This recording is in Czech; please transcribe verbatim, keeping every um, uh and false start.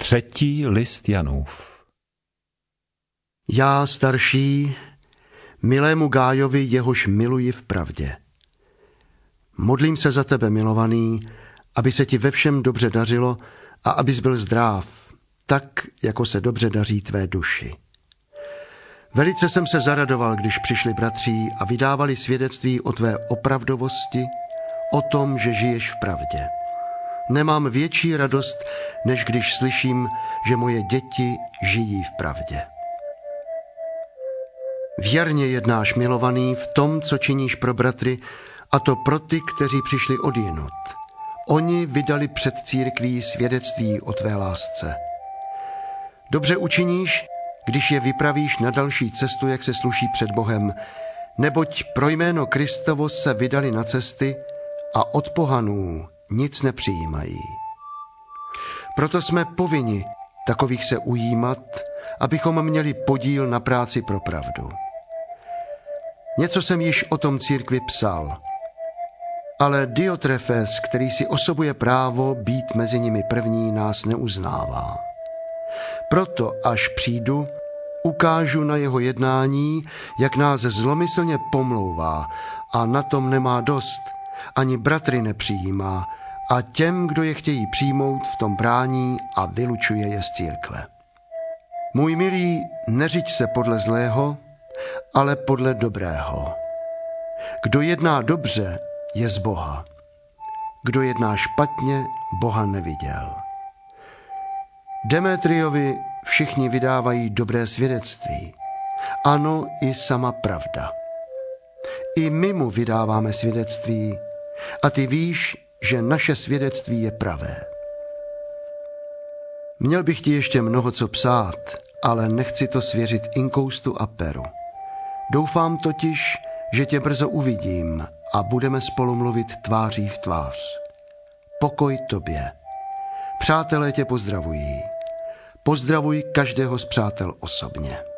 Třetí list Janův. Já, starší, milému Gájovi, jehož miluji v pravdě. Modlím se za tebe, milovaný, aby se ti ve všem dobře dařilo a abys byl zdráv, tak, jako se dobře daří tvé duši. Velice jsem se zaradoval, když přišli bratří a vydávali svědectví o tvé opravdovosti, o tom, že žiješ v pravdě. Nemám větší radost, než když slyším, že moje děti žijí v pravdě. Věrně jednáš, milovaný, v tom, co činíš pro bratry, a to pro ty, kteří přišli odjinud. Oni vydali před církví svědectví o tvé lásce. Dobře učiníš, když je vypravíš na další cestu, jak se sluší před Bohem, neboť pro jméno Kristovo se vydali na cesty a od pohanů nic nepřijímají. Proto jsme povinni takových se ujímat, abychom měli podíl na práci pro pravdu. Něco jsem již o tom církvi psal, ale Diotrefes, který si osobuje právo být mezi nimi první, nás neuznává. Proto, až přijdu, ukážu na jeho jednání, jak nás zlomyslně pomlouvá a na tom nemá dost, ani bratry nepřijímá a těm, kdo je chtějí přijmout, v tom brání a vylučuje je z církve. Můj milý, neřiď se podle zlého, ale podle dobrého. Kdo jedná dobře, je z Boha. Kdo jedná špatně, Boha neviděl. Demetriovi všichni vydávají dobré svědectví. Ano, i sama pravda. I my mu vydáváme svědectví a ty víš, že naše svědectví je pravé. Měl bych ti ještě mnoho co psát, ale nechci to svěřit inkoustu a peru. Doufám totiž, že tě brzo uvidím a budeme spolu mluvit tváří v tvář. Pokoj tobě. Přátelé tě pozdravují. Pozdravuj každého z přátel osobně.